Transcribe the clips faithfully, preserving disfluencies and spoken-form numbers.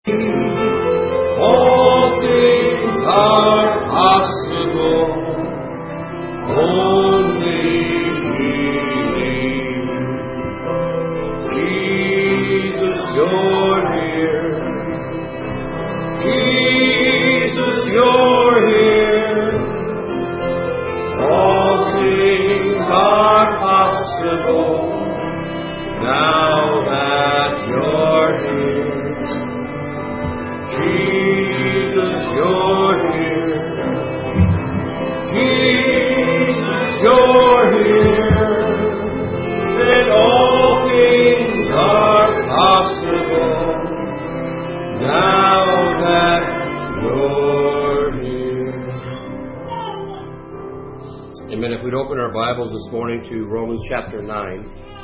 All things are possible. Only believe. Jesus, you're here. Jesus, you're here. All things are possible now that you're here. Jesus, you're here. Jesus, you're here. That all things are possible now that you're here. Amen. If we'd open our Bibles this morning to Romans chapter nine.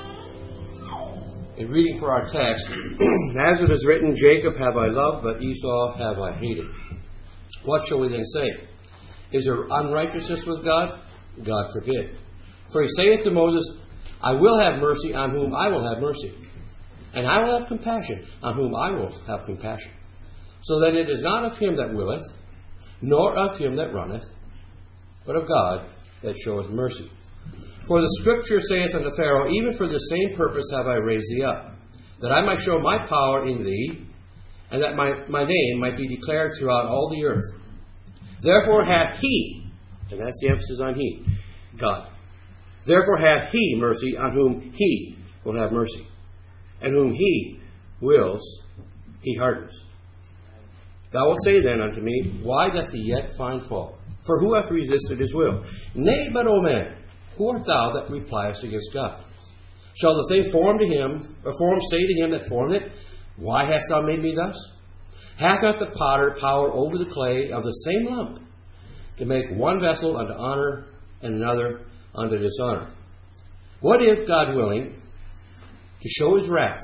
In reading for our text, as it is written, Jacob have I loved, but Esau have I hated. What shall we then say? Is there unrighteousness with God? God forbid. For he saith to Moses, I will have mercy on whom I will have mercy, and I will have compassion on whom I will have compassion. So that it is not of him that willeth, nor of him that runneth, but of God that showeth mercy. For the Scripture saith unto Pharaoh, even for the same purpose have I raised thee up, that I might show my power in thee, and that my, my name might be declared throughout all the earth. Therefore hath he, and that's the emphasis on he, God. Therefore hath he mercy on whom he will have mercy, and whom he wills, he hardens. Thou wilt say then unto me, why doth he yet find fault? For who hath resisted his will? Nay, but, O man, who art thou that repliest against God? Shall the thing formed to him, or formed say to him that formed it, why hast thou made me thus? Hath not the potter power over the clay of the same lump, to make one vessel unto honor and another unto dishonor? What if, God willing, to show his wrath,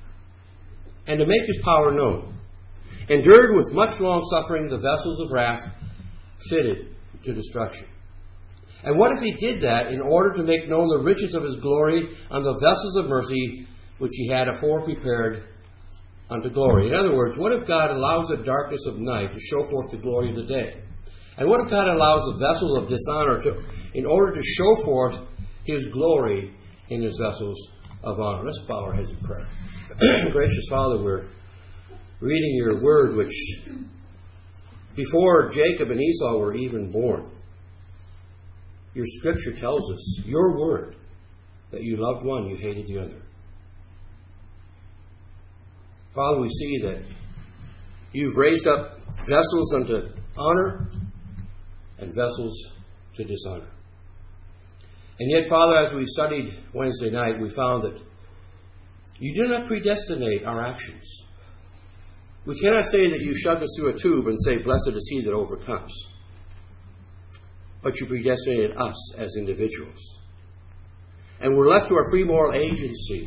and to make his power known, endured with much long suffering the vessels of wrath fitted to destruction? And what if he did that in order to make known the riches of his glory on the vessels of mercy which he had afore prepared unto glory? In other words, what if God allows the darkness of night to show forth the glory of the day? And what if God allows the vessels of dishonor to, in order to show forth his glory in his vessels of honor? Let's bow our heads in prayer. Gracious Father, we're reading your word, which before Jacob and Esau were even born, your Scripture tells us, your word, that you loved one, you hated the other. Father, we see that you've raised up vessels unto honor and vessels to dishonor. And yet, Father, as we studied Wednesday night, we found that you do not predestinate our actions. We cannot say that you shove us through a tube and say, blessed is he that overcomes. But you predestinated us as individuals. And we're left to our free moral agency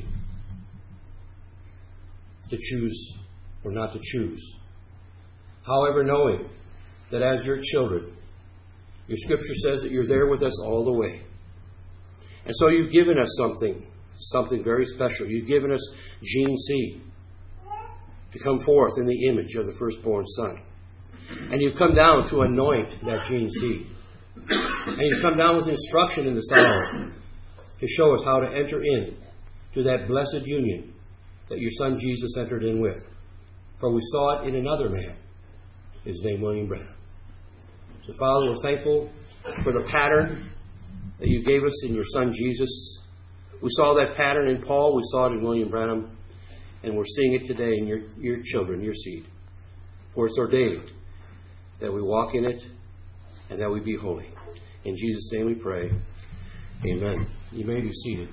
to choose or not to choose. However, knowing that as your children, your Scripture says that you're there with us all the way. And so you've given us something, something very special. You've given us gene seed to come forth in the image of the firstborn Son. And you've come down to anoint that gene seed. And you've come down with instruction in the Psalm to show us how to enter in to that blessed union that your Son Jesus entered in with. For we saw it in another man, his name William Branham. So, Father, we're thankful for the pattern that you gave us in your Son Jesus. We saw that pattern in Paul, we saw it in William Branham, and we're seeing it today in your, your children, your seed. For it's ordained that we walk in it and that we be holy. In Jesus' name we pray. Amen. You may be seated.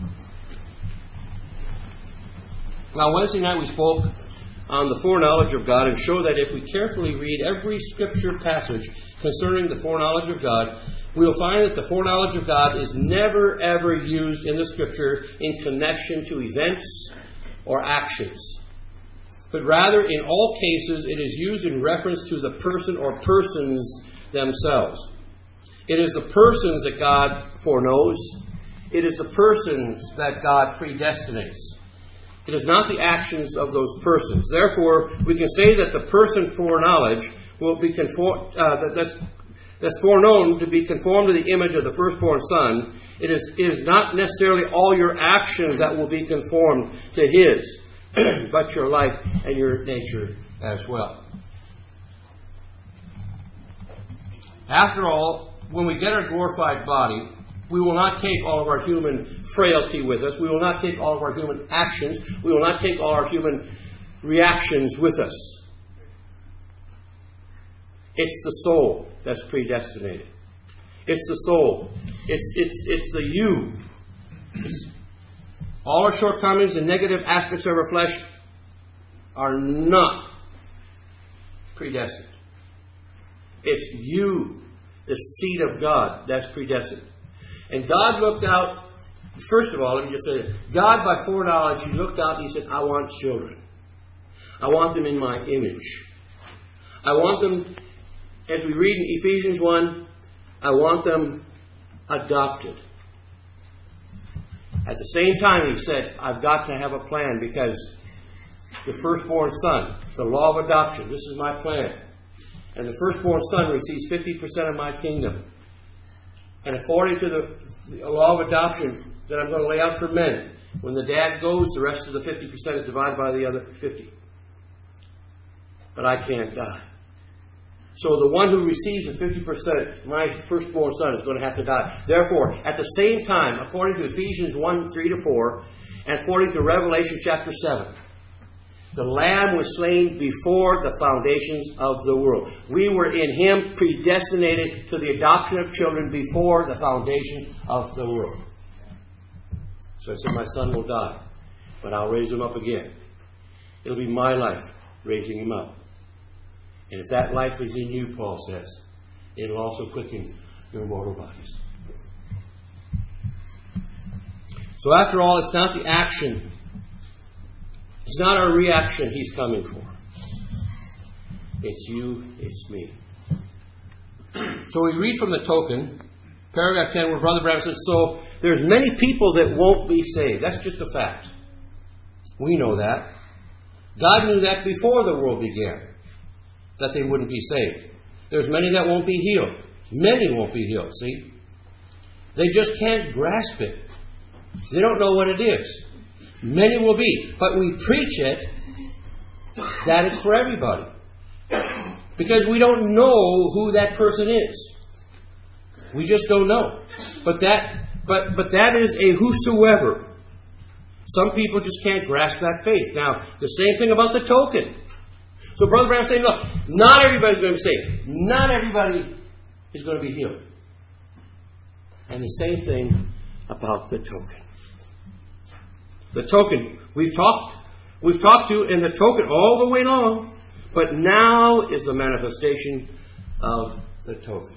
Now, Wednesday night we spoke on the foreknowledge of God and showed that if we carefully read every Scripture passage concerning the foreknowledge of God, we will find that the foreknowledge of God is never, ever used in the Scripture in connection to events or actions. But rather, in all cases, it is used in reference to the person or persons themselves. It is the persons that God foreknows. It is the persons that God predestinates. It is not the actions of those persons. Therefore, we can say that the person foreknowledge will be conform, uh, that, that's, that's foreknown to be conformed to the image of the firstborn Son. It is, it is not necessarily all your actions that will be conformed to His, but your life and your nature as well. After all, when we get our glorified body, we will not take all of our human frailty with us. We will not take all of our human actions. We will not take all our human reactions with us. It's the soul that's predestinated. It's the soul. It's, it's, it's the you. It's all our shortcomings and negative aspects of our flesh are not predestined. It's you, the seed of God, that's predestined. And God looked out, first of all, let me just say this. God, by foreknowledge, He looked out and He said, I want children. I want them in my image. I want them, as we read in Ephesians one, I want them adopted. At the same time, He said, I've got to have a plan because the firstborn son, the law of adoption, this is my plan. And the firstborn son receives fifty percent of my kingdom. And according to the, the law of adoption that I'm going to lay out for men, when the dad goes, the rest of the fifty percent is divided by the other fifty. But I can't die. So the one who receives the fifty percent, my firstborn son, is going to have to die. Therefore, at the same time, according to Ephesians one, three to four, and according to Revelation chapter seven, the Lamb was slain before the foundations of the world. We were in Him predestinated to the adoption of children before the foundation of the world. So I said, my son will die, but I'll raise him up again. It'll be my life raising him up. And if that life is in you, Paul says, it'll also quicken your mortal bodies. So after all, it's not the action. It's not our reaction He's coming for. It's you, it's me. So we read from the token, paragraph ten, where Brother Branham says, so there's many people that won't be saved. That's just a fact. We know that. God knew that before the world began, that they wouldn't be saved. There's many that won't be healed. Many won't be healed, see? They just can't grasp it. They don't know what it is. Many will be. But we preach it that it's for everybody. Because we don't know who that person is. We just don't know. But that but but that is a whosoever. Some people just can't grasp that faith. Now, the same thing about the token. So Brother Branham is saying, look, not everybody's going to be saved. Not everybody is going to be healed. And the same thing about the token. The token, we've talked, we've talked to in the token all the way long, but now is the manifestation of the token.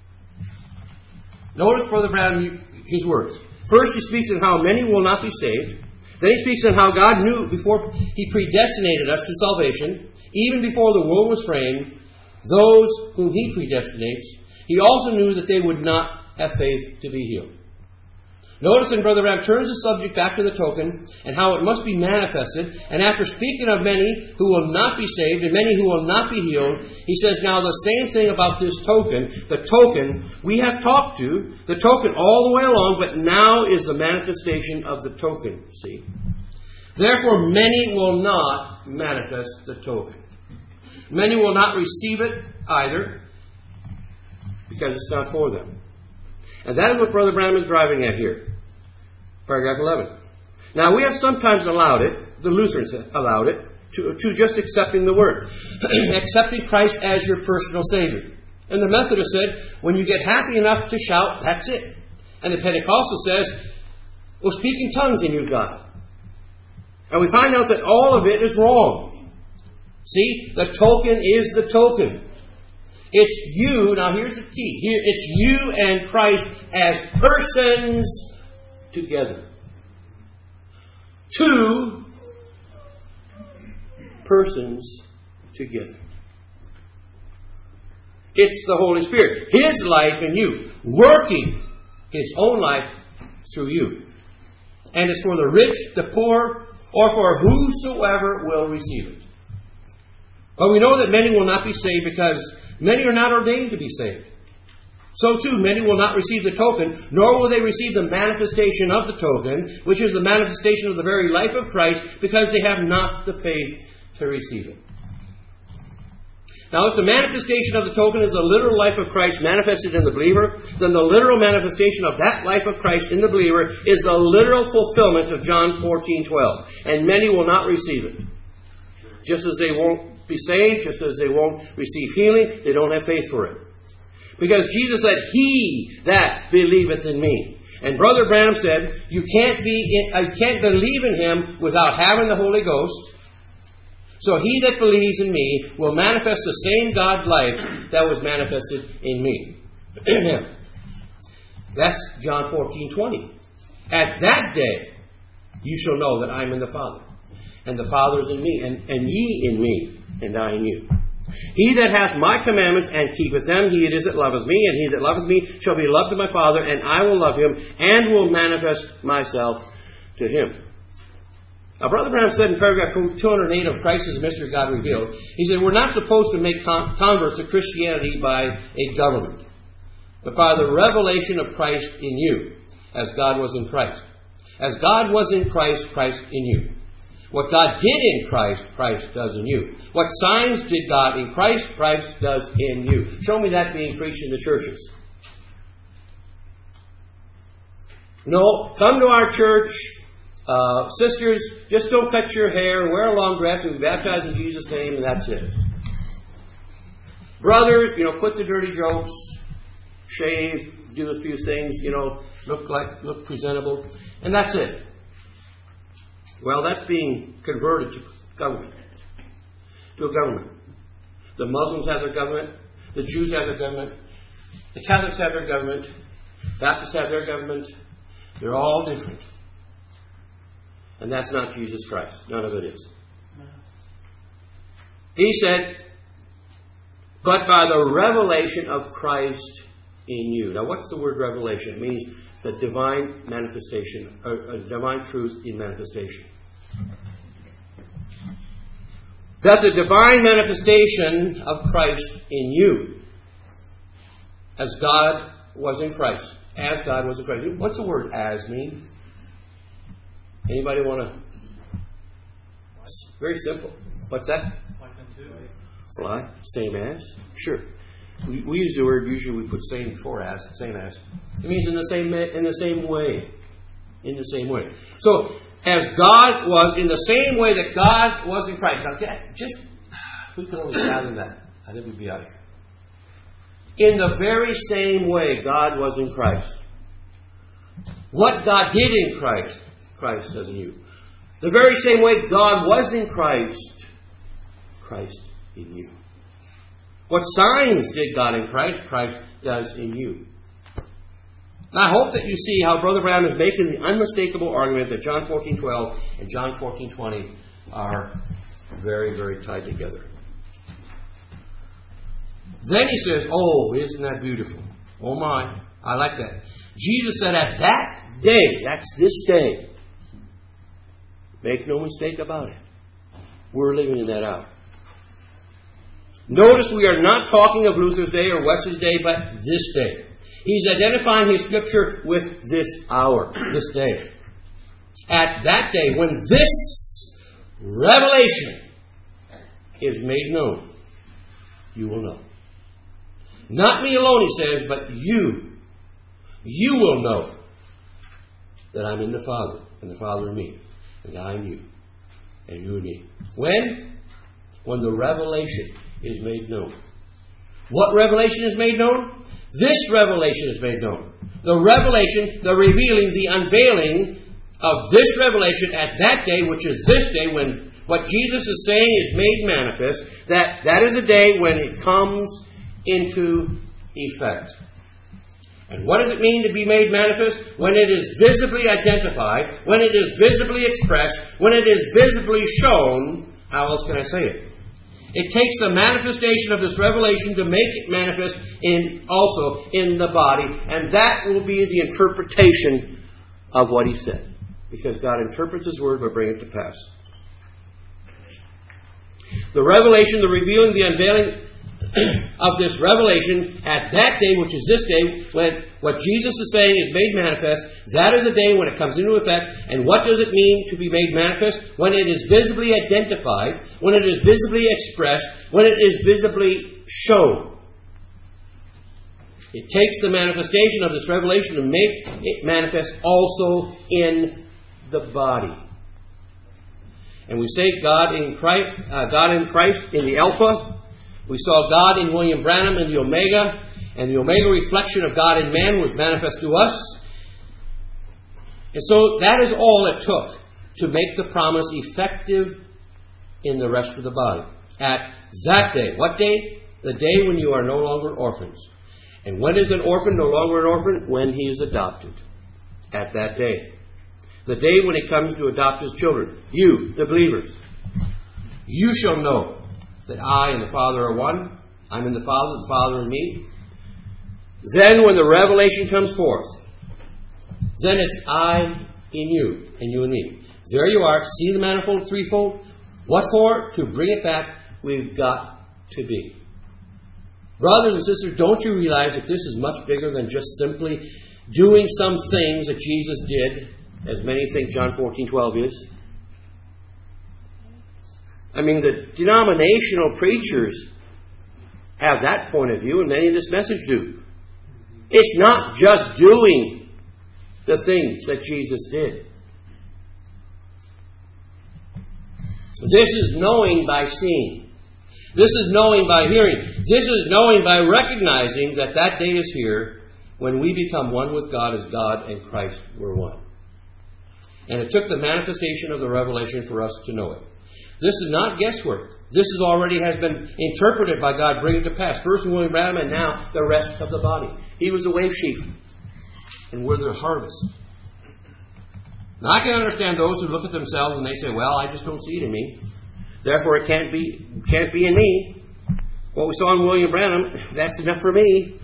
Notice, Brother Branham, his words. First, he speaks on how many will not be saved. Then he speaks on how God knew before He predestinated us to salvation, even before the world was framed, those whom He predestinates. He also knew that they would not have faith to be healed. Notice, and Brother Branham turns the subject back to the token and how it must be manifested. And after speaking of many who will not be saved and many who will not be healed, he says now the same thing about this token. The token we have talked to, the token all the way along, but now is the manifestation of the token, see. Therefore, many will not manifest the token. Many will not receive it either because it's not for them. And that is what Brother Branham is driving at here. Paragraph eleven. Now, we have sometimes allowed it, the Lutherans allowed it, to, to just accepting the Word. Accepting Christ as your personal Savior. And the Methodist said, when you get happy enough to shout, that's it. And the Pentecostal says, well, speaking tongues in you, God. And we find out that all of it is wrong. See, the token is the token. It's you, now here's the key. Here, it's you and Christ as persons together. Two persons together. It's the Holy Spirit, His life in you, working His own life through you. And it's for the rich, the poor, or for whosoever will receive it. But we know that many will not be saved because many are not ordained to be saved. So too, many will not receive the token, nor will they receive the manifestation of the token, which is the manifestation of the very life of Christ, because they have not the faith to receive it. Now, if the manifestation of the token is the literal life of Christ manifested in the believer, then the literal manifestation of that life of Christ in the believer is the literal fulfillment of John fourteen twelve. And many will not receive it. Just as they won't be saved, just as they won't receive healing, they don't have faith for it. Because Jesus said, "He that believeth in me." And Brother Branham said, you can't be, in, you can't believe in Him without having the Holy Ghost. So he that believes in me will manifest the same God life that was manifested in me. That's John fourteen twenty. At that day you shall know that I am in the Father, and the Father is in me, and, and ye in me, and I in you. He that hath my commandments and keepeth them, he it is that loveth me, and he that loveth me shall be loved of my Father, and I will love him, and will manifest myself to him. Now, Brother Branham said in paragraph two hundred eight of Christ's Mystery God Revealed, he said, we're not supposed to make con- converts to Christianity by a government, but by the revelation of Christ in you, as God was in Christ. As God was in Christ, Christ in you. What God did in Christ, Christ does in you. What signs did God in Christ, Christ does in you. Show me that being preached in the churches. No, come to our church. Uh, sisters, just don't cut your hair, wear a long dress, and be baptized in Jesus' name, and that's it. Brothers, you know, quit the dirty jokes, shave, do a few things, you know, look like, look presentable, and that's it. Well, that's being converted to government, to a government. The Muslims have their government, the Jews have their government, the Catholics have their government, Baptists have their government. They're all different. And that's not Jesus Christ. None of it is. He said, but by the revelation of Christ in you. Now, what's the word revelation? It means the divine manifestation, a, a divine truth in manifestation. That the divine manifestation of Christ in you, as God was in Christ. As God was in Christ. What's the word as mean? Anybody want to? It's very simple. What's that? Like unto. Like, same as. Sure. We, we use the word, usually we put same before as, same as. It means in the same in the same way. In the same way. So, as God was, in the same way that God was in Christ. Now, just, we can only fathom that. I think we'd be out of here. In the very same way God was in Christ. What God did in Christ, Christ does in you. The very same way God was in Christ, Christ in you. What signs did God in Christ, Christ does in you. And I hope that you see how Brother Brown is making the unmistakable argument that John fourteen twelve and John fourteen twenty are very, very tied together. Then he says, oh, isn't that beautiful? Oh my, I like that. Jesus said at that day, that's this day, make no mistake about it, we're living that out. Notice we are not talking of Luther's day or Wesley's day, but this day. He's identifying his scripture with this hour, this day. At that day, when this revelation is made known, you will know. Not me alone, he says, but you. You will know that I'm in the Father, and the Father in me, and I in you, and you in me. When? When the revelation is made known. What revelation is made known? This revelation is made known. The revelation, the revealing, the unveiling of this revelation at that day, which is this day, when what Jesus is saying is made manifest, that, that is a day when it comes into effect. And what does it mean to be made manifest? When it is visibly identified, when it is visibly expressed, when it is visibly shown. How else can I say it? It takes the manifestation of this revelation to make it manifest in also in the body, and that will be the interpretation of what he said. because God interprets His Word by bringing it to pass. The revelation, the revealing, the unveiling of this revelation at that day, which is this day, when what Jesus is saying is made manifest, that is the day when it comes into effect. And what does it mean to be made manifest? When it is visibly identified, when it is visibly expressed, when it is visibly shown. It takes the manifestation of this revelation to make it manifest also in the body. And we say God in Christ, uh, God in Christ in the Alpha. We saw God in William Branham in the Omega, and the Omega reflection of God in man was manifest to us. And so that is all it took to make the promise effective in the rest of the body. At that day. What day? The day when you are no longer orphans. And when is an orphan no longer an orphan? When he is adopted. At that day. The day when he comes to adopt his children. You, the believers. You shall know that I and the Father are one. I'm in the Father, the Father in me. Then when the revelation comes forth, then it's I in you and you in me. There you are. See the manifold threefold? What for? To bring it back, we've got to be. Brothers and sisters, don't you realize that this is much bigger than just simply doing some things that Jesus did, as many think John fourteen twelve is? I mean, the denominational preachers have that point of view, and many of this message do. It's not just doing the things that Jesus did. This is knowing by seeing. This is knowing by hearing. This is knowing by recognizing that that day is here when we become one with God as God and Christ were one. And it took the manifestation of the revelation for us to know it. This is not guesswork. This is already has been interpreted by God, bringing it to pass. First in William Branham, and now the rest of the body. He was the wave sheep, and we're the harvest. Now I can understand those who look at themselves and they say, "Well, I just don't see it in me. Therefore, it can't be can't be in me." What we saw in William Branham, that's enough for me.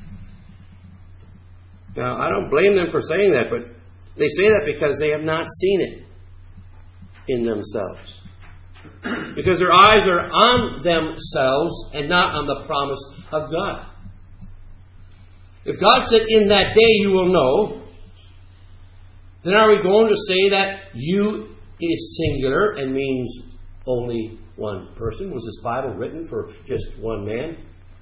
Now I don't blame them for saying that, but they say that because they have not seen it in themselves. Because their eyes are on themselves and not on the promise of God. If God said, "In that day you will know," then are we going to say that "you" is singular and means only one person? Was this Bible written for just one man?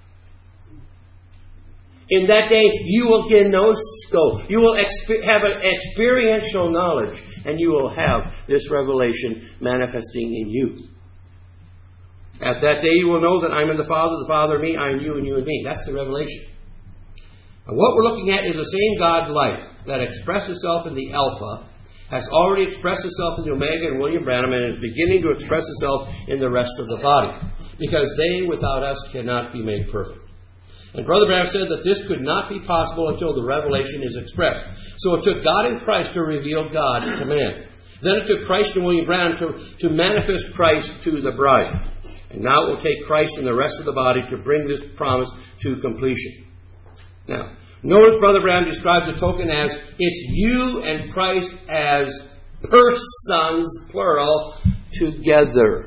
In that day you will gnosko. You will exp- have an experiential knowledge, and you will have this revelation manifesting in you. At that day you will know that I'm in the Father, the Father in me, I in you, and you in me. That's the revelation. And what we're looking at is the same God life that expressed itself in the Alpha, has already expressed itself in the Omega and William Branham, and is beginning to express itself in the rest of the body. Because they, without us, cannot be made perfect. And Brother Branham said that this could not be possible until the revelation is expressed. So it took God in Christ to reveal God to man. Then it took Christ and William Branham to, to manifest Christ to the bride. And now it will take Christ and the rest of the body to bring this promise to completion. Now, notice Brother Branham describes the token as it's you and Christ as persons, plural, together.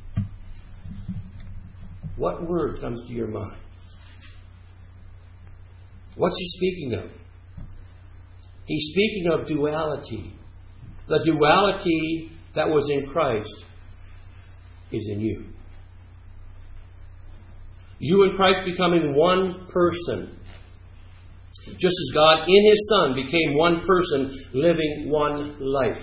What word comes to your mind? What's he speaking of? He's speaking of duality. The duality that was in Christ is in you. You and Christ becoming one person. Just as God in His Son became one person living one life.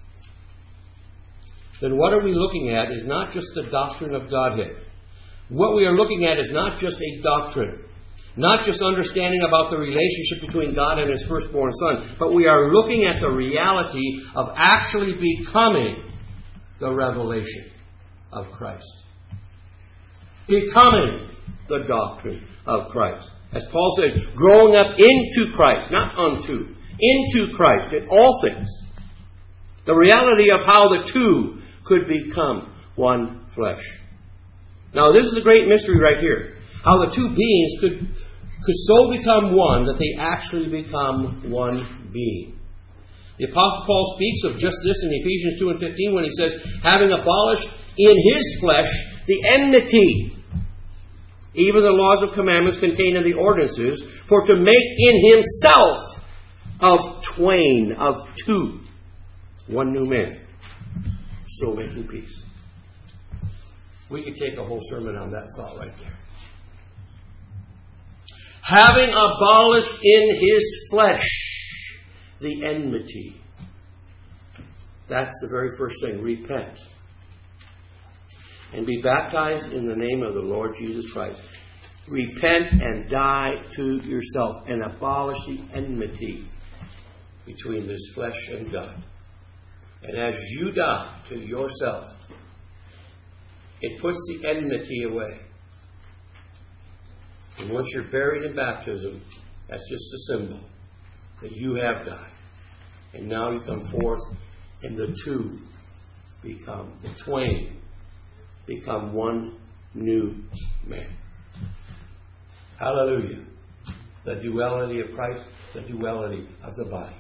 Then what are we looking at is not just the doctrine of Godhead. What we are looking at is not just a doctrine. Not just understanding about the relationship between God and His firstborn Son, but we are looking at the reality of actually becoming the revelation of Christ. Becoming the doctrine of Christ. As Paul said, growing up into Christ, not unto, into Christ in all things. The reality of how the two could become one flesh. Now this is a great mystery right here. How the two beings could, could so become one that they actually become one being. The Apostle Paul speaks of just this in Ephesians two and fifteen when he says, having abolished in his flesh the enmity, even the laws of commandments contained in the ordinances, for to make in himself of twain, of two, one new man, so making peace. We could take a whole sermon on that thought right there. Having abolished in his flesh the enmity. That's the very first thing. Repent. And be baptized in the name of the Lord Jesus Christ. Repent and die to yourself and abolish the enmity between this flesh and God. And as you die to yourself, it puts the enmity away. And once you're buried in baptism, that's just a symbol that you have died. And now you come forth, and the two become, the twain become one new man. Hallelujah. The duality of Christ, the duality of the body.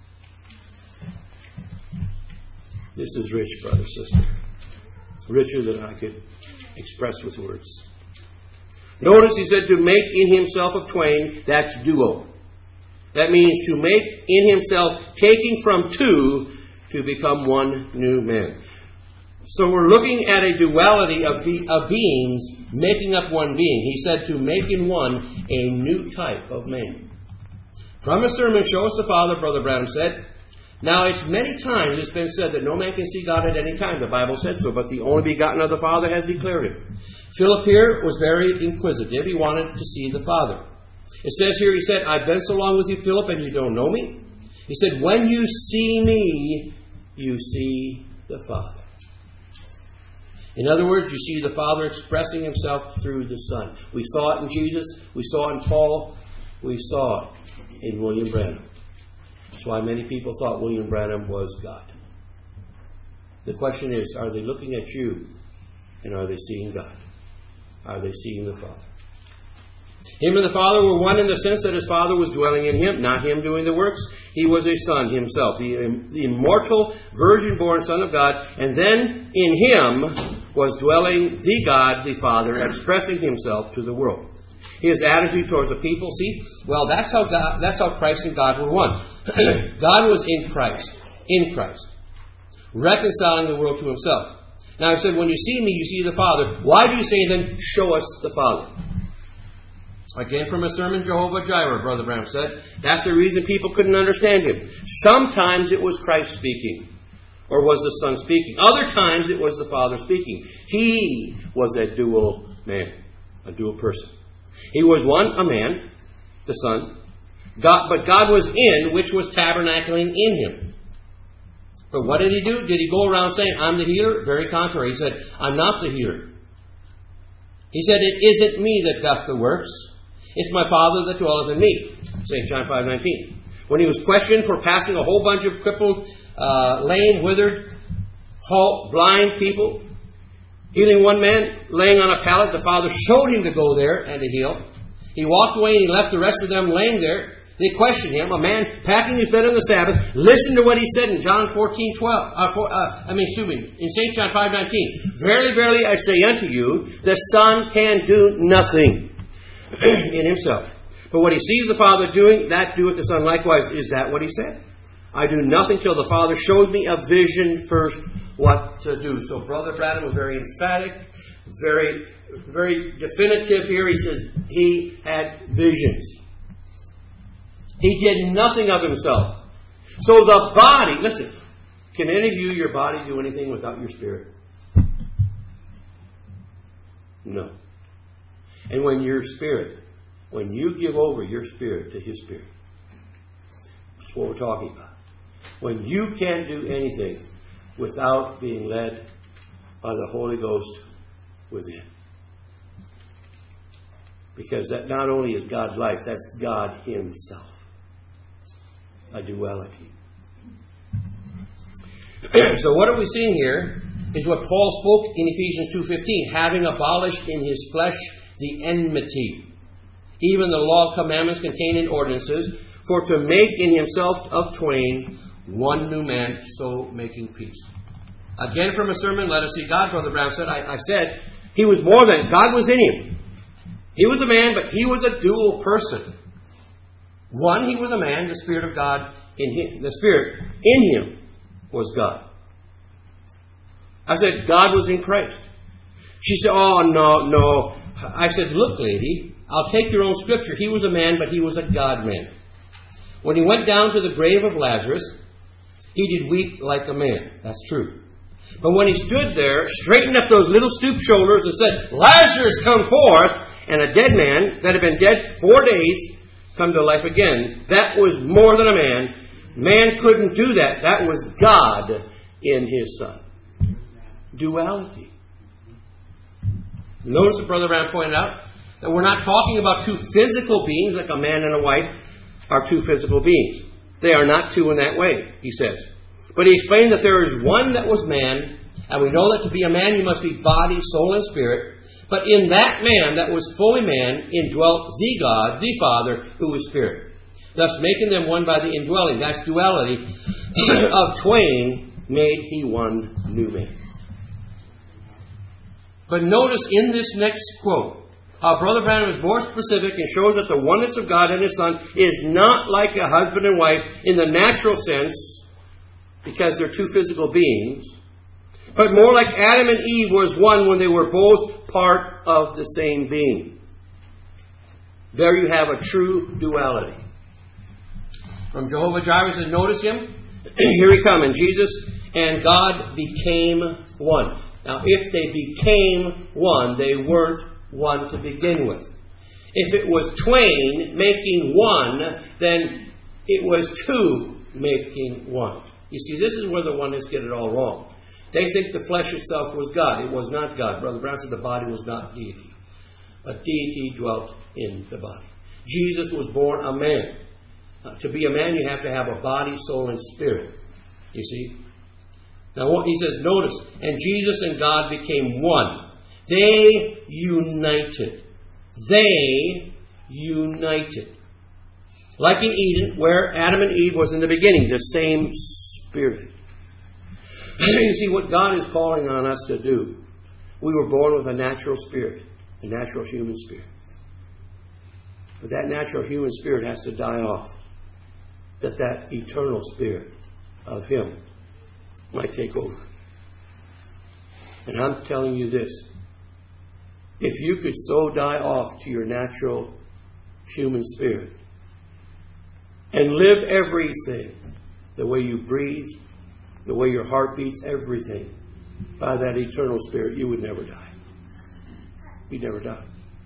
This is rich, brother, sister. It's richer than I could express with words. Notice he said to make in himself of twain, that's duo. That means to make in himself, taking from two to become one new man. So we're looking at a duality of, be, of beings making up one being. He said to make in one a new type of man. From a sermon, show us the Father, Brother Branham said. Now, it's many times it's been said that no man can see God at any time. The Bible said so, but the only begotten of the Father has declared it. Philip here was very inquisitive. He wanted to see the Father. It says here, he said, I've been so long with you, Philip, and you don't know me. He said, when you see me, you see the Father. In other words, you see the Father expressing himself through the Son. We saw it in Jesus. We saw it in Paul. We saw it in William Branham. That's why many people thought William Branham was God. The question is, are they looking at you and are they seeing God? Are they seeing the Father? Him and the Father were one in the sense that his Father was dwelling in him, not him doing the works. He was a Son himself, the, the immortal, virgin-born Son of God. And then in him was dwelling the God, the Father, expressing himself to the world. His attitude towards the people, see, well, that's how God, that's how Christ and God were one. God was in Christ, in Christ, reconciling the world to himself. Now I said, when you see me, you see the Father. Why do you say then, show us the Father? Again, from a sermon, Jehovah Jireh, Brother Branham said. That's the reason people couldn't understand him. Sometimes it was Christ speaking, or was the Son speaking. Other times it was the Father speaking. He was a dual man, a dual person. He was one, a man, the Son, God, but God was in, which was tabernacling in him. But what did he do? Did he go around saying, I'm the healer? Very contrary. He said, I'm not the healer. He said, it isn't me that doth the works. It's my Father that dwelleth in me. Saint John five nineteen. When he was questioned for passing a whole bunch of crippled, uh, lame, withered, halt, blind people, healing one man laying on a pallet, the Father showed him to go there and to heal. He walked away and he left the rest of them laying there. They questioned him. A man packing his bed on the Sabbath. Listen to what he said in John fourteen twelve. Uh, for, uh, I mean, excuse me, in Saint John five nineteen. Verily, verily, I say unto you, the Son can do nothing in himself. But what he sees the Father doing, that doeth the Son likewise. Is that what he said? I do nothing till the Father shows me a vision first what to do. So Brother Branham was very emphatic, very, very definitive here. He says he had visions. He did nothing of himself. So the body, listen, can any of you, your body, do anything without your spirit? No. And when your spirit, when you give over your spirit to his spirit, that's what we're talking about. When you can't do anything without being led by the Holy Ghost within. Because that not only is God's life, that's God himself. A duality. So what are we seeing here is what Paul spoke in Ephesians two fifteen, having abolished in his flesh the enmity, even the law of commandments contained in ordinances, for to make in himself of twain One new man, so making peace. Again from a sermon, let us see God, Brother Brown said. I, I said, he was more than, God was in him. He was a man, but he was a dual person. One, he was a man, the Spirit of God in him. The Spirit in him was God. I said, God was in Christ. She said, oh, no, no. I said, look, lady, I'll take your own scripture. He was a man, but he was a God-man. When he went down to the grave of Lazarus, he did weep like a man. That's true. But when he stood there, straightened up those little stooped shoulders and said, Lazarus, come forth, and a dead man that had been dead four days come to life again, that was more than a man. Man couldn't do that. That was God in his Son. Duality. Notice that Brother Brown pointed out that we're not talking about two physical beings like a man and a wife are two physical beings. They are not two in that way, he says. But he explained that there is one that was man, and we know that to be a man you must be body, soul, and spirit. But in that man that was fully man indwelt the God, the Father, who is Spirit. Thus making them one by the indwelling. That's duality. Of twain made he one new man. But notice in this next quote, how Brother Branham is more specific and shows that the oneness of God and His Son is not like a husband and wife in the natural sense, because they're two physical beings, but more like Adam and Eve was one when they were both part of the same being. There you have a true duality. From Jehovah Jireh said, notice him. Here he comes. And Jesus and God became one. Now, if they became one, they weren't one to begin with. If it was twain making one, then it was two making one. You see, this is where the oneness get it all wrong. They think the flesh itself was God. It was not God. Brother Brown said the body was not deity. But deity dwelt in the body. Jesus was born a man. Uh, to be a man, you have to have a body, soul, and spirit. You see? Now, what he says, notice, and Jesus and God became one. They united. They united. Like in Eden, where Adam and Eve was in the beginning, the same Spirit. You see, what God is calling on us to do, we were born with a natural spirit, a natural human spirit. But that natural human spirit has to die off, that that eternal spirit of Him might take over. And I'm telling you this, if you could so die off to your natural human spirit and live everything, the way you breathe, the way your heart beats, everything, by that eternal spirit, you would never die. You'd never die.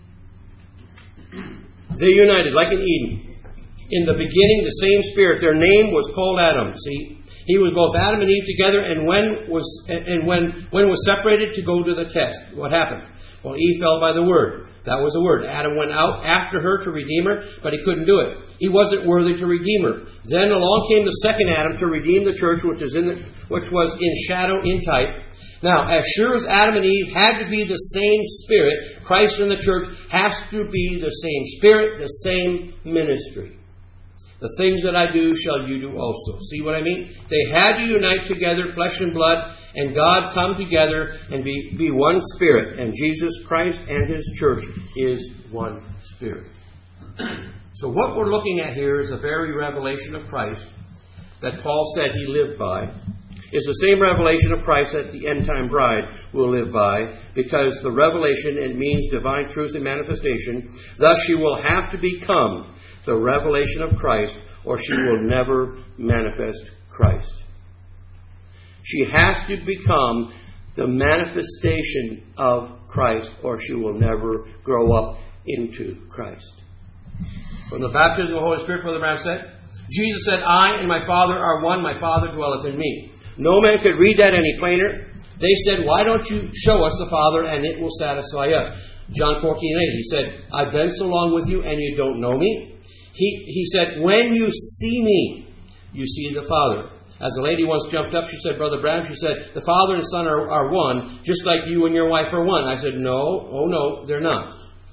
They united, like in Eden. In the beginning, the same spirit. Their name was called Adam. See, he was both Adam and Eve together, and when was and when when was separated to go to the test. What happened? Well, Eve fell by the word. That was the word. Adam went out after her to redeem her, but he couldn't do it. He wasn't worthy to redeem her. Then along came the second Adam to redeem the church, which is in the, which was in shadow, in type. Now, as sure as Adam and Eve had to be the same spirit, Christ and the church has to be the same spirit, the same ministry. The things that I do shall you do also. See what I mean? They had to unite together, flesh and blood, and God come together and be, be one spirit. And Jesus Christ and His church is one spirit. So what we're looking at here is the very revelation of Christ that Paul said he lived by. Is the same revelation of Christ that the end-time bride will live by, because the revelation, it means divine truth and manifestation. Thus she will have to become the revelation of Christ, or she will never manifest Christ. She has to become the manifestation of Christ, or she will never grow up into Christ. From the baptism of the Holy Spirit, Brother Branham said, Jesus said, I and my Father are one, my Father dwelleth in me. No man could read that any plainer. They said, why don't you show us the Father and it will satisfy us? John fourteen eight, He said, I've been so long with you and you don't know me. He, he said, when you see me, you see the Father. As a lady once jumped up, she said, Brother Branham, she said, the Father and Son are, are one, just like you and your wife are one. I said, no, oh no, they're not.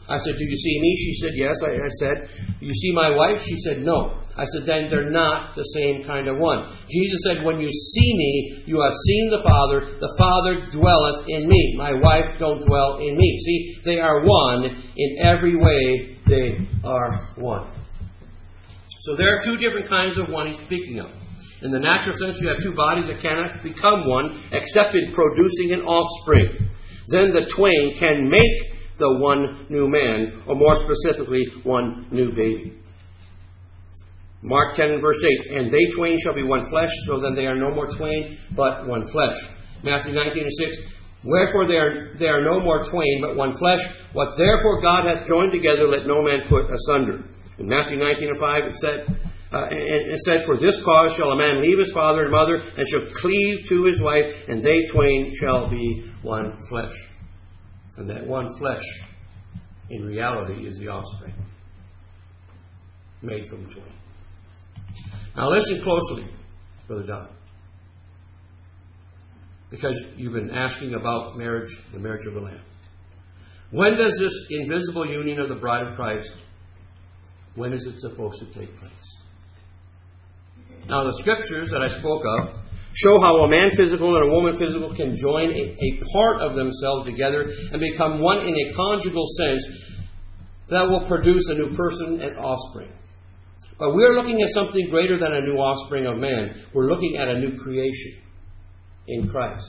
I said, do you see me? She said, yes. I, I said, do you see my wife? She said, no. I said, then they're not the same kind of one. Jesus said, when you see me, you have seen the Father. The Father dwelleth in me. My wife don't dwell in me. See, they are one. In every way, they are one. So there are two different kinds of one he's speaking of. In the natural sense, you have two bodies that cannot become one, except in producing an offspring. Then the twain can make the one new man, or more specifically, one new baby. Mark ten and verse eight, and they twain shall be one flesh, so then they are no more twain, but one flesh. Matthew nineteen and six, wherefore they are, they are no more twain, but one flesh. What therefore God hath joined together, let no man put asunder. In Matthew nineteen and five, it said, uh, it said, for this cause shall a man leave his father and mother, and shall cleave to his wife, and they twain shall be one flesh. And that one flesh, in reality, is the offspring made from the twain. Now listen closely, Brother Don. Because you've been asking about marriage, the marriage of the Lamb. When does this invisible union of the bride of Christ, when is it supposed to take place? Now the scriptures that I spoke of show how a man physical and a woman physical can join a, a part of themselves together and become one in a conjugal sense that will produce a new person and offspring. But we're looking at something greater than a new offspring of man. We're looking at a new creation in Christ.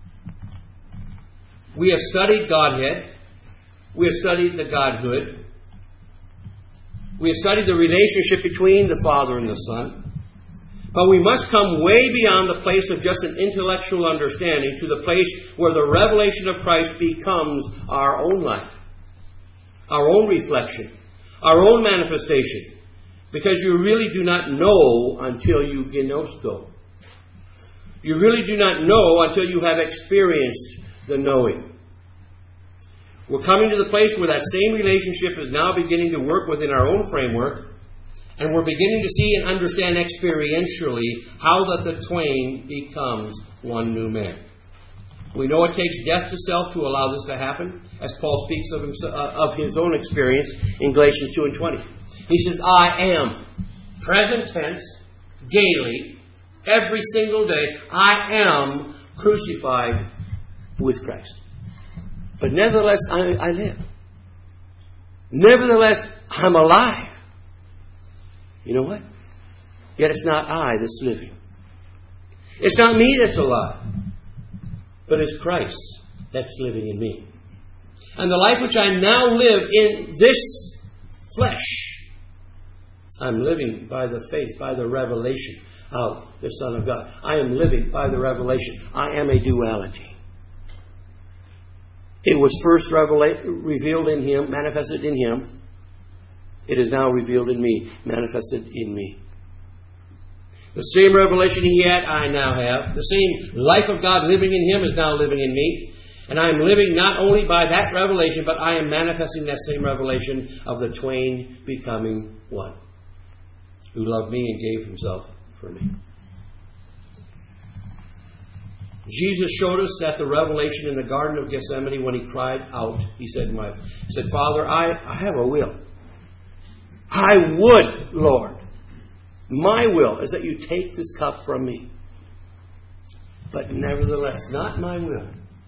We have studied Godhead. We have studied the Godhood. We have studied the relationship between the Father and the Son. But we must come way beyond the place of just an intellectual understanding to the place where the revelation of Christ becomes our own life, our own reflection, our own manifestation. Because you really do not know until you gnosko. You really do not know until you have experienced the knowing. We're coming to the place where that same relationship is now beginning to work within our own framework. And we're beginning to see and understand experientially how that the twain becomes one new man. We know it takes death to self to allow this to happen, as Paul speaks of, himself, uh, of his own experience in Galatians two and twenty. He says, I am, present tense, daily, every single day, I am crucified with Christ. But nevertheless, I, I live. Nevertheless, I'm alive. You know what? Yet it's not I that's living. It's not me that's alive. But it's Christ that's living in me. And the life which I now live in this flesh, I'm living by the faith, by the revelation of the Son of God. I am living by the revelation. I am a duality. It was first revela- revealed in Him, manifested in Him. It is now revealed in me, manifested in me. The same revelation He had, I now have. The same life of God living in Him is now living in me. And I am living not only by that revelation, but I am manifesting that same revelation of the twain becoming one, who loved me and gave Himself for me. Jesus showed us that the revelation in the Garden of Gethsemane when He cried out. He said, "My, He said, Father, I, I have a will. I would, Lord. My will is that you take this cup from me. But nevertheless, not my will,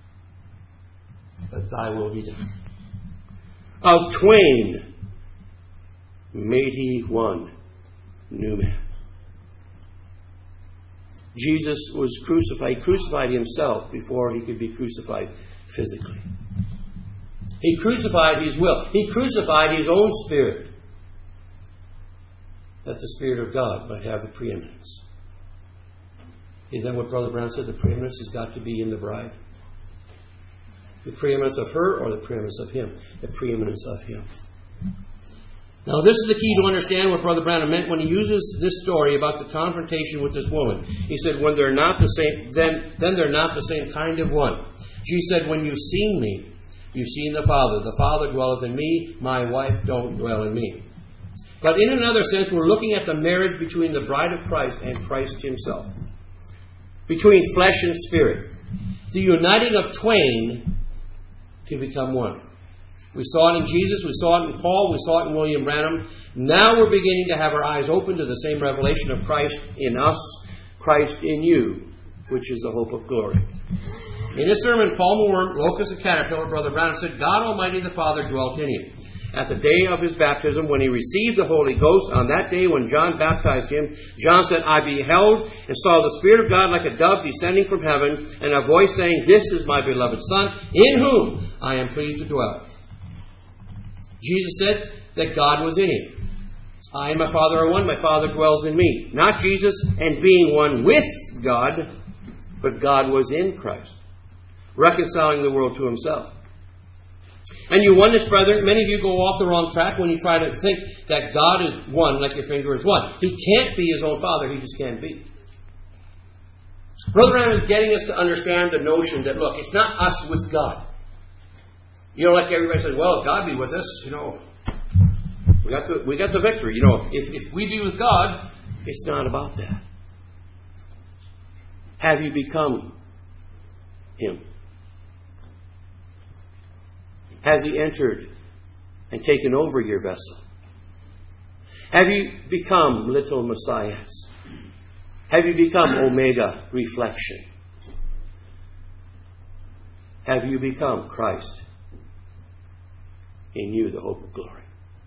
but thy will be done." Of twain made He one new man. Jesus was crucified. He crucified Himself before He could be crucified physically. He crucified His will. He crucified His own spirit, that the Spirit of God might have the preeminence. Is that what Brother Brown said? The preeminence has got to be in the bride. The preeminence of her or the preeminence of him? The preeminence of Him. Now this is the key to understand what Brother Brown meant when he uses this story about the confrontation with this woman. He said, when they're not the same, then, then they're not the same kind of one. Jesus said, when you've seen me, you've seen the Father. The Father dwelleth in me. My wife don't dwell in me. But in another sense, we're looking at the marriage between the bride of Christ and Christ Himself. Between flesh and spirit. The uniting of twain to become one. We saw it in Jesus, we saw it in Paul, we saw it in William Branham. Now we're beginning to have our eyes open to the same revelation of Christ in us, Christ in you, which is the hope of glory. In his sermon, Paul Moore, Locust and Caterpillar, Brother Branham said, God Almighty the Father dwelt in him. At the day of his baptism, when he received the Holy Ghost, on that day when John baptized him, John said, I beheld and saw the Spirit of God like a dove descending from heaven, and a voice saying, This is my beloved Son, in whom I am pleased to dwell. Jesus said that God was in him. I and my Father are one, my Father dwells in me. Not Jesus and being one with God, but God was in Christ, reconciling the world to himself. And you oneness brethren, many of you go off the wrong track when you try to think that God is one like your finger is one. He can't be his own Father. He just can't be. Brother Branham is getting us to understand the notion that, look, it's not us with God. You know, like everybody says, well, if God be with us, you know, we got the, we got the victory. You know, if, if we be with God, it's not about that. Have you become him? Has he entered and taken over your vessel? Have you become little messiahs? Have you become Omega reflection? Have you become Christ in you, the hope of glory?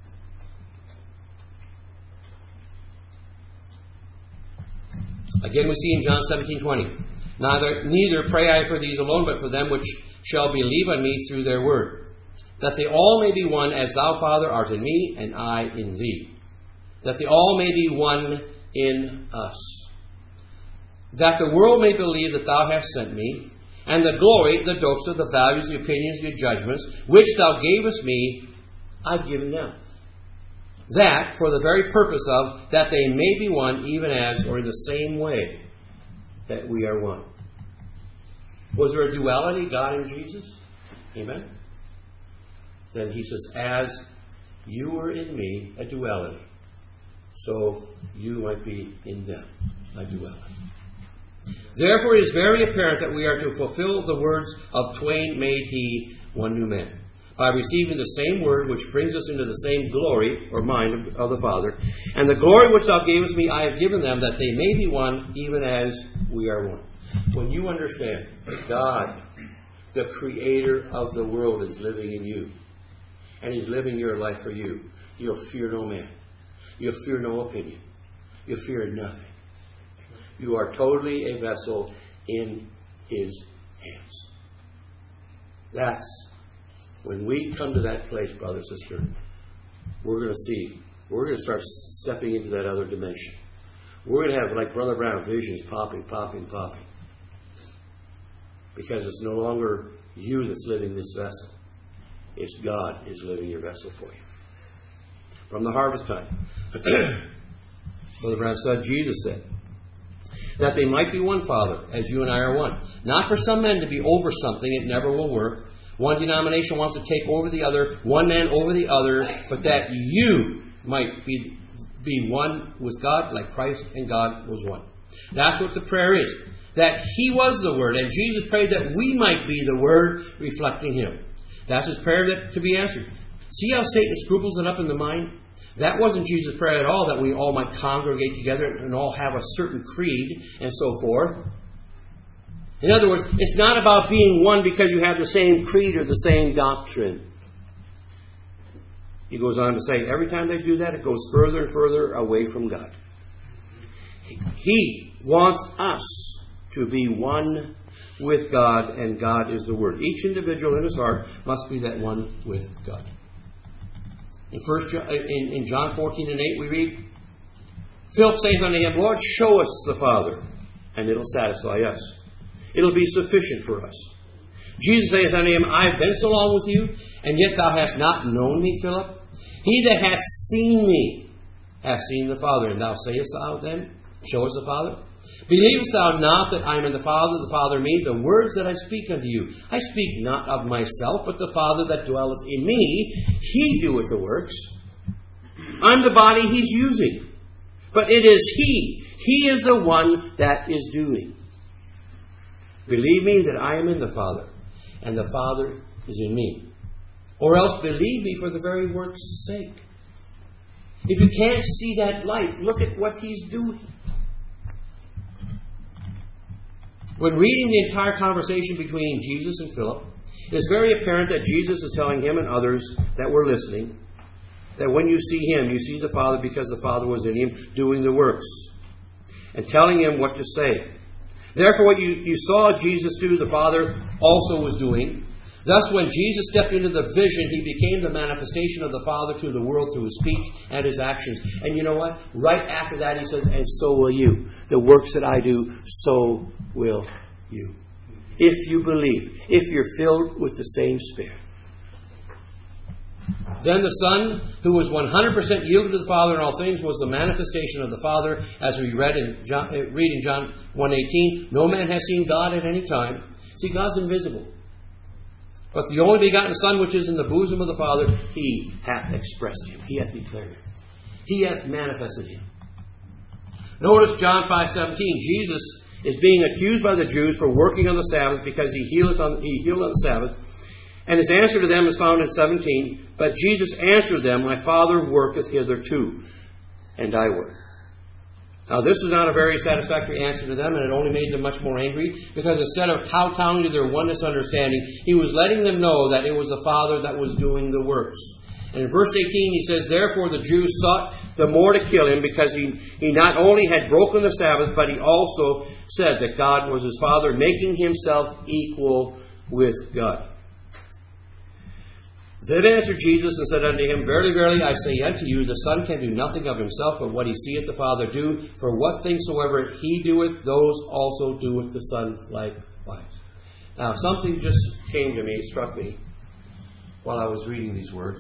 Again, we see in John seventeen twenty. Neither, neither pray I for these alone, but for them which shall believe on me through their word, that they all may be one, as thou, Father, art in me, and I in thee. That they all may be one in us. That the world may believe that thou hast sent me, and the glory, the doxa, the values, the opinions, the judgments, which thou gavest me, I've given them. That for the very purpose of, that they may be one, even as, or in the same way, that we are one. Was there a duality, God and Jesus? Amen? Then he says, as you were in me, a duality, so you might be in them, a duality. Therefore it is very apparent that we are to fulfill the words of twain made he one new man, by receiving the same word which brings us into the same glory, or mind, of, of the Father. And the glory which thou gavest me, I have given them, that they may be one, even as we are one. When you understand that God, the creator of the world, is living in you, and he's living your life for you, you'll fear no man. You'll fear no opinion. You'll fear nothing. You are totally a vessel in his hands. That's when we come to that place, brother, sister, we're going to see, we're going to start stepping into that other dimension. We're going to have, like Brother Brown, visions popping, popping, popping. Because it's no longer you that's living this vessel. It's God is living your vessel for you. From the harvest time, Brother Brown said, Jesus said, that they might be one, Father, as you and I are one. Not for some men to be over something, it never will work. One denomination wants to take over the other, one man over the other, but that you might be, be one with God, like Christ and God was one. That's what the prayer is. That he was the Word, and Jesus prayed that we might be the Word reflecting him. That's his prayer that, to be answered. See how Satan scruples it up in the mind? That wasn't Jesus' prayer at all, that we all might congregate together and all have a certain creed and so forth. In other words, it's not about being one because you have the same creed or the same doctrine. He goes on to say, every time they do that, it goes further and further away from God. He wants us to be one with God, and God is the Word. Each individual in his heart must be that one with God. In, first, in, in John fourteen and eight we read, Philip saith unto him, Lord, show us the Father, and it'll satisfy us. It'll be sufficient for us. Jesus saith unto him, I have been so long with you, and yet thou hast not known me, Philip. He that hath seen me hath seen the Father. And thou sayest thou then, show us the Father? Believest thou not that I am in the Father, the Father in me? The words that I speak unto you, I speak not of myself, but the Father that dwelleth in me, he doeth the works. I'm the body he's using. But it is he. He is the one that is doing. Believe me that I am in the Father, and the Father is in me. Or else believe me for the very work's sake. If you can't see that light, look at what he's doing. When reading the entire conversation between Jesus and Philip, it is very apparent that Jesus is telling him and others that were listening that when you see him, you see the Father, because the Father was in him doing the works, and telling him what to say. Therefore, what you, you saw Jesus do, the Father also was doing. Thus, when Jesus stepped into the vision, he became the manifestation of the Father to the world through his speech and his actions. And you know what? Right after that, he says, and so will you. The works that I do, so will you. If you believe, if you're filled with the same Spirit. Then the Son, who was one hundred percent yielded to the Father in all things, was the manifestation of the Father, as we read in John, read in John one eighteen. No man has seen God at any time. See, God's invisible. But the only begotten Son, which is in the bosom of the Father, he hath expressed him. He hath declared him. He hath manifested him. Notice John five seventeen. Jesus is being accused by the Jews for working on the Sabbath because he healed on, he healed on the Sabbath. And his answer to them is found in seventeen. But Jesus answered them, my Father worketh hitherto, and I work. Now this was not a very satisfactory answer to them, and it only made them much more angry, because instead of kowtowing to their oneness understanding, he was letting them know that it was the Father that was doing the works. And in verse eighteen he says, therefore the Jews sought the more to kill him, because he, he not only had broken the Sabbath, but he also said that God was his Father, making himself equal with God. Then answered Jesus and said unto him, verily, verily, I say unto you, the Son can do nothing of himself, but what he seeth the Father do. For what things soever he doeth, those also doeth the Son likewise. Now, something just came to me, struck me, while I was reading these words.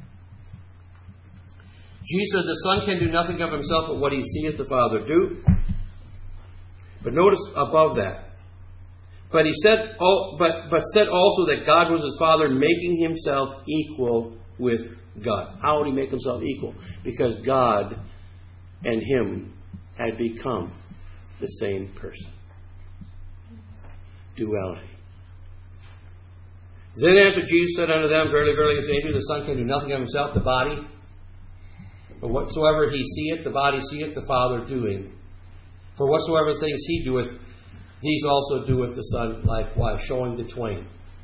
Jesus said, the Son can do nothing of himself, but what he seeth the Father do. But notice above that. But he said, oh, but, but said also that God was his Father, making himself equal with God. How would he make himself equal? Because God and him had become the same person. Duality. Then answered Jesus, said unto them, verily, verily, I say unto you, the Son can do nothing of himself, the body. But whatsoever he seeth, the body seeth the Father doing. For whatsoever things he doeth, these also doeth the Son likewise, showing the twain.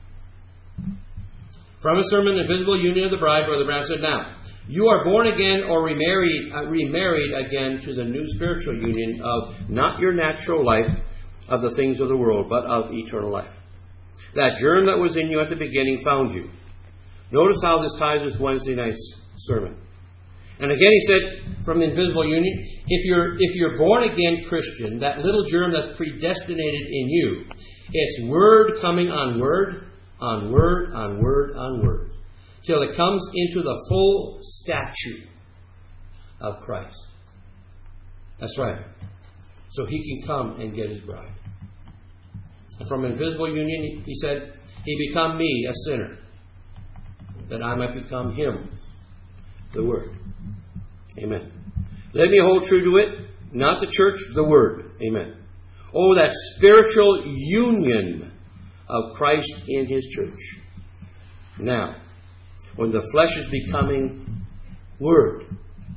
From his sermon, The Visible Union of the Bride, Brother Branham said, now, you are born again or remarried, uh, remarried again to the new spiritual union of not your natural life of the things of the world, but of eternal life. That germ that was in you at the beginning found you. Notice how this ties with Wednesday night's sermon. And again he said, from the invisible union, if you're if you're born again Christian, that little germ that's predestinated in you, it's word coming on word, on word, on word, on word, till it comes into the full stature of Christ. That's right. So he can come and get his bride. And from invisible union, he said, he become me, a sinner, that I might become him, the Word. Amen. Let me hold true to it, not the church, the Word. Amen. Oh, that spiritual union of Christ in His church. Now, when the flesh is becoming Word.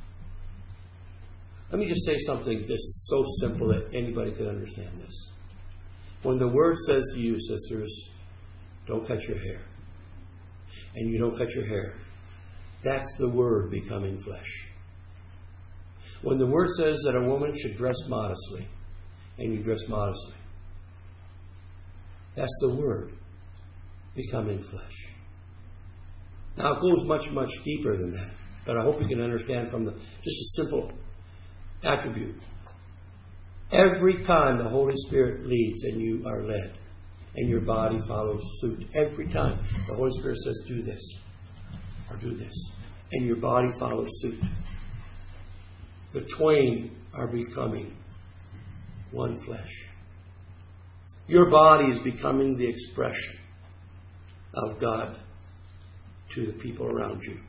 Let me just say something just so simple that anybody could understand this. When the Word says to you, sisters, don't cut your hair, and you don't cut your hair, that's the Word becoming flesh. When the Word says that a woman should dress modestly, and you dress modestly, that's the Word becoming flesh. Now it goes much, much deeper than that, but I hope you can understand from the just a simple attribute. Every time the Holy Spirit leads and you are led, and your body follows suit, every time the Holy Spirit says, do this, or do this, and your body follows suit, the twain are becoming one flesh. Your body is becoming the expression of God to the people around you.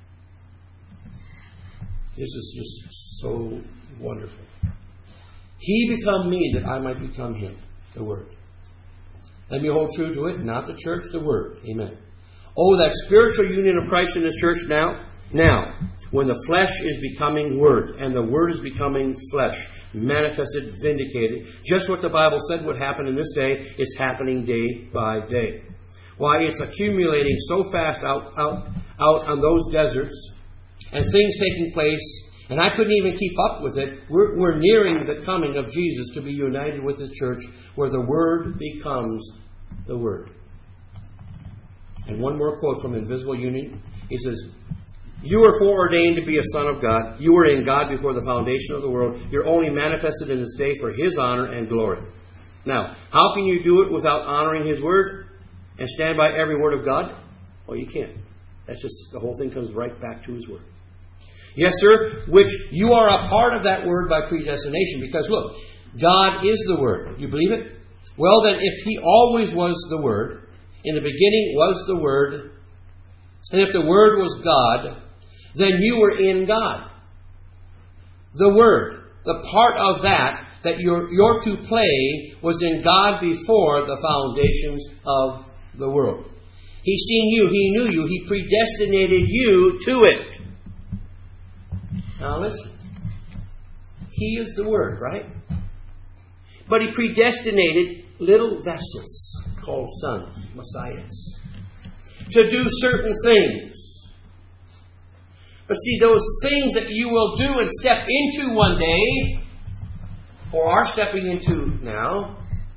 This is just so wonderful. He become me that I might become him, the Word. Let me hold true to it, not the church, the Word. Amen. Oh, that spiritual union of Christ in His church now. Now, when the flesh is becoming Word, and the Word is becoming flesh, manifested, vindicated, just what the Bible said would happen in this day is happening day by day. Why, it's accumulating so fast out, out, out on those deserts, and things taking place, and I couldn't even keep up with it. We're, we're nearing the coming of Jesus to be united with His church, where the Word becomes the Word. And one more quote from Invisible Union. He says, "You were foreordained to be a son of God. You were in God before the foundation of the world. You're only manifested in this day for His honor and glory." Now, how can you do it without honoring His Word and stand by every word of God? Well, you can't. That's just, the whole thing comes right back to His Word. Yes, sir, which you are a part of that Word by predestination. Because look, God is the Word. You believe it? Well, then, if He always was the Word, in the beginning was the Word, and if the Word was God, then you were in God. The Word, the part of that that you're, you're to play, was in God before the foundations of the world. He's seen you. He knew you. He predestinated you to it. Now listen. He is the Word, right? But He predestinated little vessels called sons, messiahs, to do certain things. But see, those things that you will do and step into one day, or are stepping into now,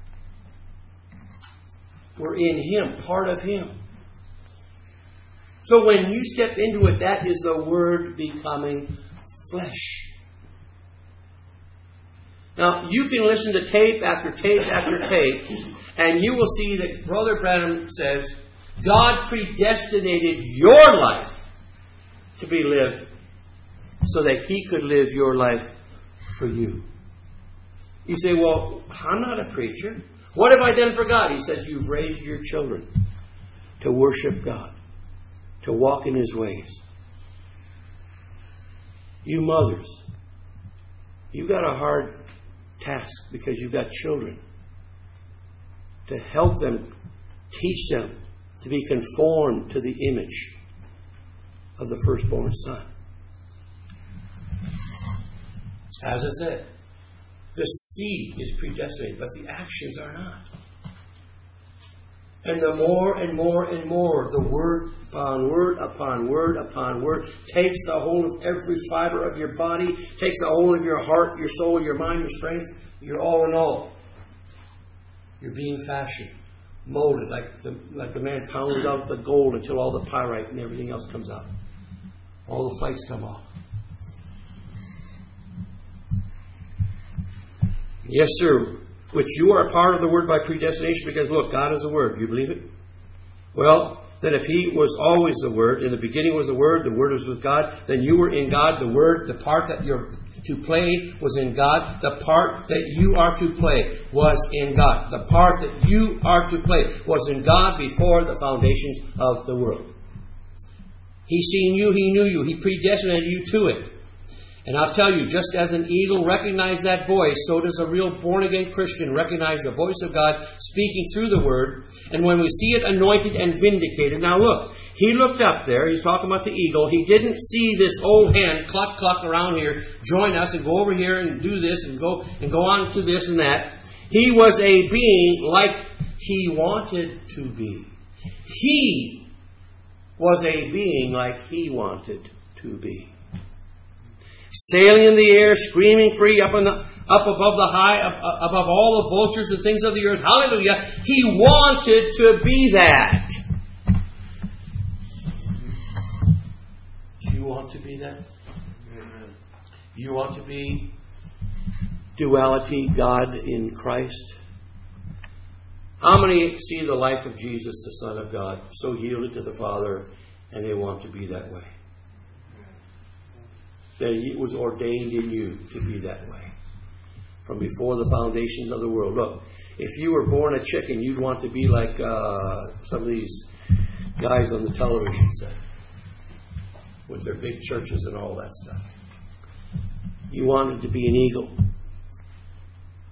were in Him, part of Him. So when you step into it, that is the Word becoming flesh. Now, you can listen to tape after tape after tape, and you will see that Brother Branham says, God predestinated your life to be lived so that He could live your life for you. You say, well, I'm not a preacher. What have I done for God? He says, you've raised your children to worship God, to walk in His ways. You mothers, you've got a hard task because you've got children. To help them, teach them to be conformed to the image of the firstborn Son. As I said, the seed is predestinated, but the actions are not. And the more and more and more the word upon word upon word upon word takes the hold of every fiber of your body, takes the hold of your heart, your soul, your mind, your strength, your all in all. You're being fashioned, molded, like the, like the man pounds out the gold until all the pyrite and everything else comes out. All the flakes come off. Yes, sir. Which you are a part of the Word by predestination, because look, God is the Word. You believe it? Well, then if He was always the Word, in the beginning was the Word, the Word was with God, then you were in God, the Word, the part that you're to play was in God, the part that you are to play was in God. The part that you are to play was in God before the foundations of the world. He's seen you, He knew you, He predestinated you to it. And I'll tell you, just as an eagle recognized that voice, so does a real born-again Christian recognize the voice of God speaking through the Word. And when we see it anointed and vindicated, now look, he looked up there, he's talking about the eagle, he didn't see this old hen cluck cluck around here, join us and go over here and do this and go and go on to this and that. He was a being like He wanted to be. He was a being like He wanted to be. Sailing in the air, screaming free up in the, up above the high, up, above all the vultures and things of the earth. Hallelujah. He wanted to be that. Do you want to be that? You want to be duality, God in Christ? How many see the life of Jesus, the Son of God, so yielded to the Father, and they want to be that way? That it was ordained in you to be that way. From before the foundations of the world. Look, if you were born a chicken, you'd want to be like uh, some of these guys on the television set. With their big churches and all that stuff. You wanted to be an eagle.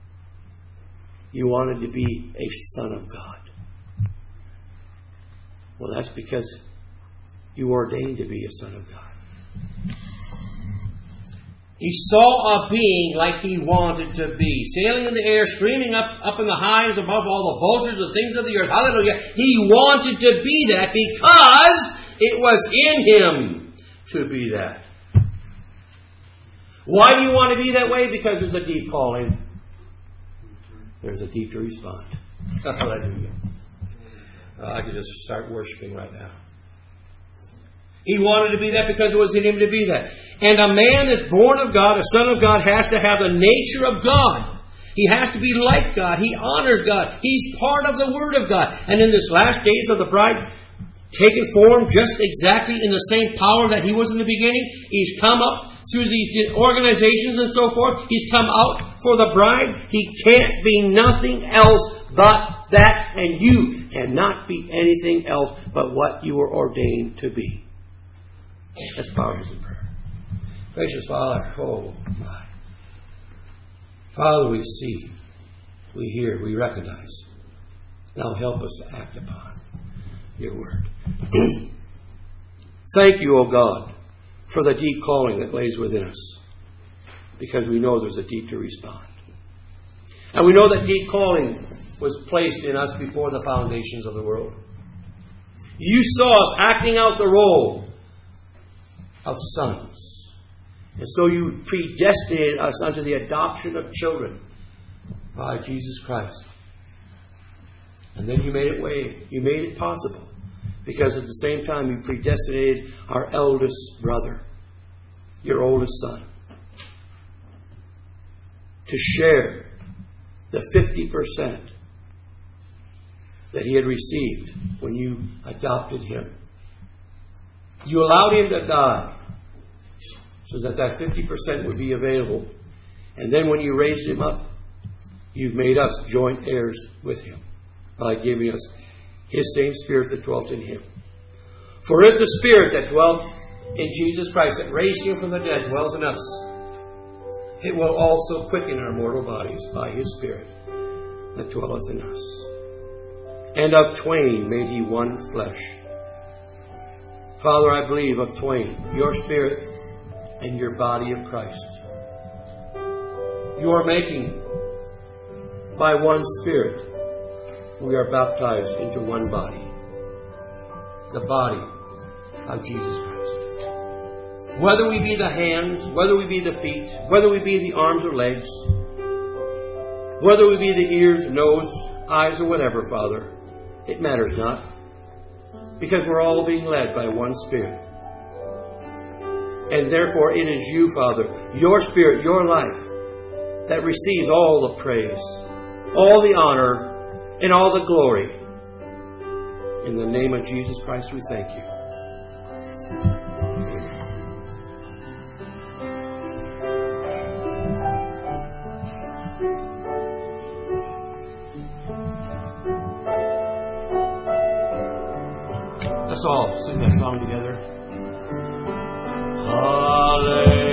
You wanted to be a son of God. Well, that's because you were ordained to be a son of God. He saw a being like he wanted to be, sailing in the air, screaming up, up in the highs above all the vultures, the things of the earth. Hallelujah. He wanted to be that because it was in him to be that. Why do you want to be that way? Because there's a deep calling. There's a deep to respond. Hallelujah. Uh, I could just start worshiping right now. He wanted to be that because it was in him to be that. And a man that's born of God, a son of God, has to have the nature of God. He has to be like God. He honors God. He's part of the Word of God. And in this last days of the bride, taken form just exactly in the same power that he was in the beginning, he's come up through these organizations and so forth. He's come out for the bride. He can't be nothing else but that. And you cannot be anything else but what you were ordained to be. Let's bow in prayer. Gracious Father, oh my. Father, we see, we hear, we recognize. Now help us to act upon your word. Thank you, O God, for the deep calling that lays within us. Because we know there's a deep to respond. And we know that deep calling was placed in us before the foundations of the world. You saw us acting out the role of sons. And so you predestinated us unto the adoption of children by Jesus Christ. And then you made it way, you made it possible. Because at the same time you predestinated our eldest brother, your oldest son, to share the fifty percent that he had received when you adopted him. You allowed him to die so that that fifty percent would be available. And then when you raised him up, you've made us joint heirs with him by giving us his same Spirit that dwelt in him. For if the Spirit that dwelt in Jesus Christ, that raised him from the dead, dwells in us, it will also quicken our mortal bodies by his Spirit that dwelleth in us. And of twain made he one flesh. Father, I believe of twain, your Spirit and your body of Christ. You are making, by one Spirit, we are baptized into one body. The body of Jesus Christ. Whether we be the hands, whether we be the feet, whether we be the arms or legs, whether we be the ears, nose, eyes, or whatever, Father, it matters not. Because we're all being led by one Spirit. And therefore it is you, Father, your Spirit, your life, that receives all the praise, all the honor, and all the glory. In the name of Jesus Christ we thank you. Let's all sing that song together. Hallelujah.